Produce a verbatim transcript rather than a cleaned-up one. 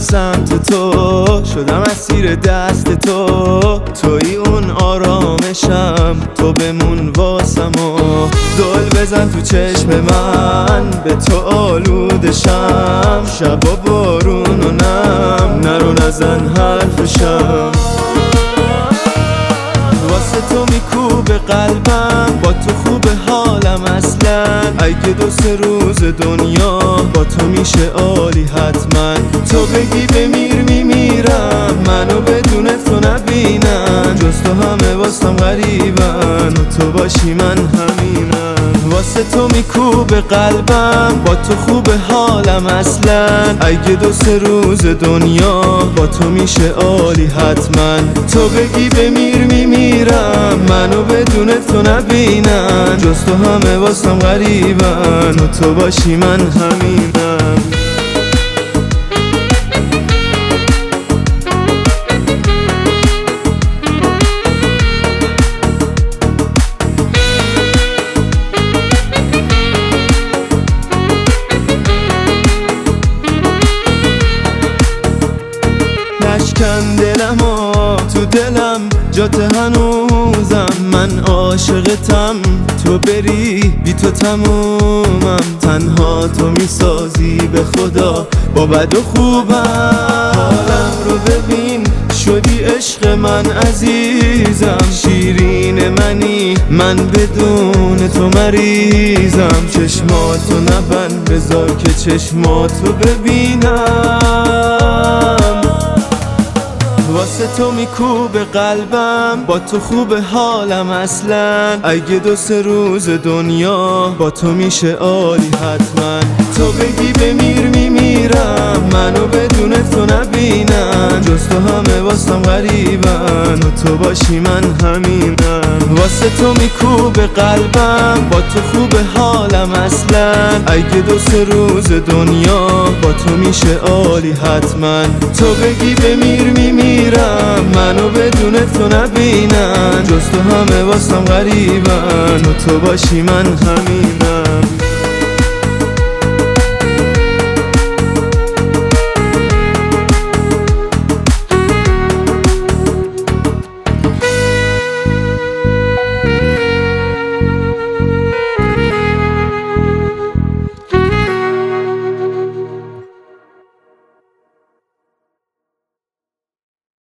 سمت تو، شدم اسیر دست تو. توی اون آرامشم، تو بمون واسم و دل بزن تو چشم من، به تو آلودشم. شبا بارون و نم، نرو نزن حرفشم. واسه تو میکوبه قلبم، با تو خوبه حالم اصلا. اگه دو سه روز دنیا با تو میشه عالی حتما. تو بگی بمیر میمیرم، منو بدون تو نبینم. جز تو همه واسم غریبن، و تو باشی من همینم. واسه تو میکوبه قلبم، با تو خوبه حالم اصلا. اگه دو سه روز دنیا با تو میشه عالی حتما. تو بگی بمیر میمیرم، منو بدون تو نبینم. جز تو همه واسم غریبن، و تو باشی من همینم. نشکن دلم و تو دلم جات هنوزم. من عاشقتم، تو بری بی تو تمومم. تنها تو میسازی به خدا با بد و خوبم. حالم رو ببین، شدی عشق من عزیزم. شیرین منی، من بدون تو مریضم. چشماتو نبند، بذار که چشماتو ببینم. واسه تو میکوبه قلبم، با تو خوبه حالم اصلا. اگه دو سه روز دنیا با تو میشه عالی حتما. تو بگی بمیر میمیرم، منو بدون تو نبینم. جز تو همه واسم غریبن، و تو باشی من همینم. واسه تو میکوبه قلبم، با تو خوبه حالم اصلا. اگه دو سه روز دنیا با تو میشه عالی حتما. تو بگی بمیر میمیرم، منو بدون تو نبینم. جز تو همه واسم غریبن، و تو باشی من همینم.